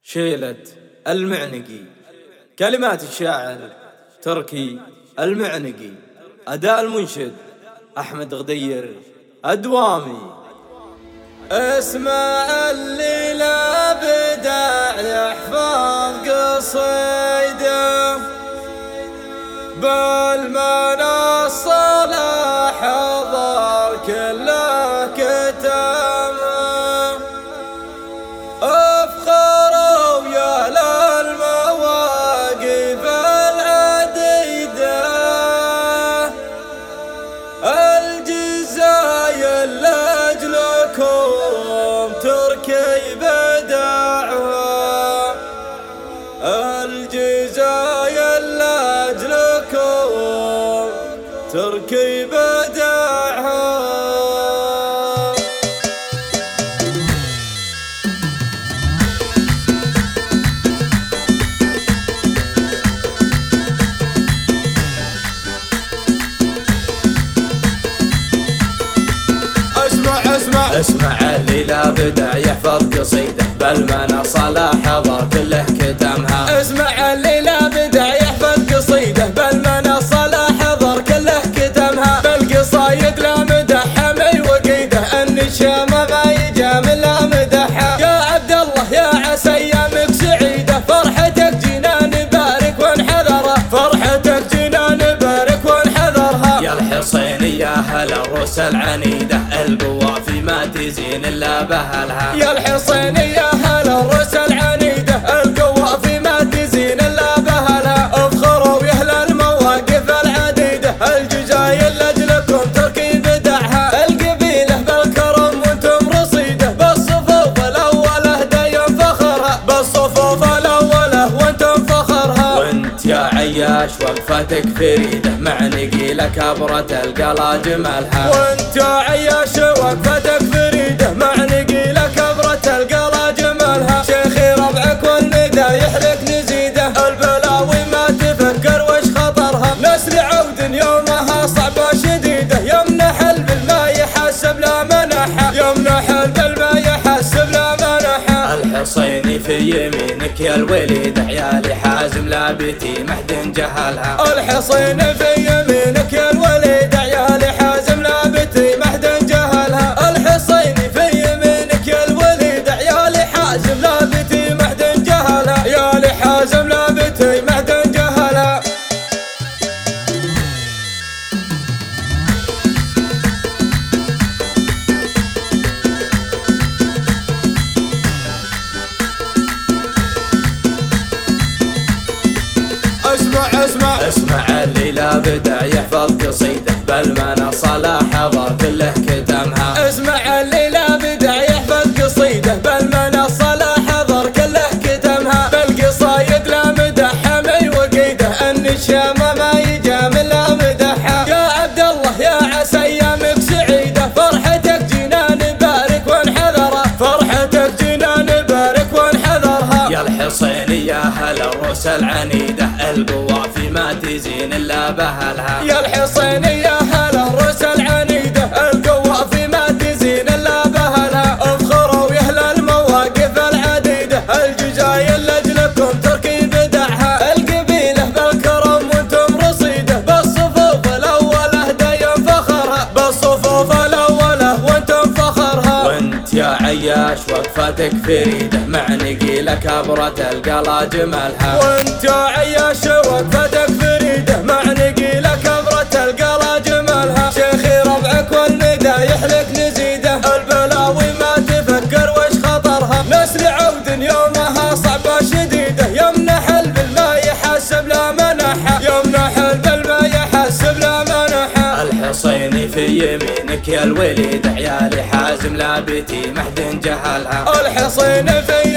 شيلة المعنقي. كلمات الشاعر تركي المعنقي. أداء المنشد أحمد غدير أدوامي. اسمع اللي لا بدع يحفظ قصيده بالمنصة لا حضر كله كتمه افخروا يا للمواقف العديدة الجزايا لأجلكم تركي بدعها الجزايا لأجلكم تركي بدعها. اسمع اللي لا بدع يحفظ قصيده بالمنصة لا حضر كله كتمها. اسمع اللي لا بدع يحفظ قصيده بالمنصة لا حضر كله كتمها. بالقصايد لا مدح حمي وقيده النشامة ما يجامل لا مدحها. يا عبد الله يا عسى ايامك سعيده فرحتك جينا نبارك ونحذرها فرحتك جينا نبارك ونحذرها. يا الحصين يا هلا الروس العنيده القوة ما تزين الا بهلها. يا الحصين يا هلا الروس العنيده القوة ما تزين الا بهلها. افخروا يا اهل المواقف العديده الجزايا لاجلكم تركي بدعها. القبيله بالكرم وانتم رصيده بالصفوف الاوله دايم فخرها بالصفوف الاوله وانتم فخرها. وانت يا عياش وقفتك فريده معنقي لك ابرة القلا جمالها. وانت يا عياش وقفتك فريده معنقي لك ابرة القلا جمالها. شيخي ربعك والندى يحرق نزيده البلاوي ما تفكر وش خطرها. نسل عود يومها صعبة شديدة يمنح بالماء يحسب لا منحها يمنح بالماء يحسب لا منحها. الحصيني في يمينك يا الوليد عيالي حازم لابتي محد جهلها. الحصين في يمينك يا الوليد عيالي حازم لابتي محد جهلها. الحصين في يمينك يا الوليد عيالي حازم لابتي محد جهلها. عيالي حازم لابتي محد جهلها. اسمع اللي لا بدع يحفظ قصيده بالمنصة لا حضر كله كتمها. اسمع اللي لا بدع يحفظ قصيده بالمنصة لا حضر كله كتمها. بالقصايد لا مدح حمي وقيده النشامة ما يجامل لا مدحها. يا عبد الله يا عسى ايامك سعيده فرحتك جينا نبارك ونحذرها فرحتك جينا نبارك ونحذرها. يا الحصين يا هلا الروس العنيده القوة ما تزين الا بهلها. يا الحصين يا هلا الروس العنيده القوة ما تزين الا بهلها. افخروا يا اهل المواقف العديده الجزايا لاجلكم تركي بدعها. القبيله بالكرم وانتم رصيده بالصفوف الاوله دايم فخرها بالصفوف الاوله وانتم فخرها. وانت يا عياش وقفتك فريده معنقي لك ابرة القلا جمالها. وانت يا عياش وقفتك فريده معنقي لك ابرة القلا جمالها. شيخي ربعك والندى يحرق نزيده البلاوي ما تفكر وش خطرها. نسل عود يومها صعبة شديده يمنح بالماء يحسب لا منحها يمنح بالماء يحسب لا منحها. الحصيني في يمينك يا الوليد عيالي حازم لابتي محد جهلها. الحصين في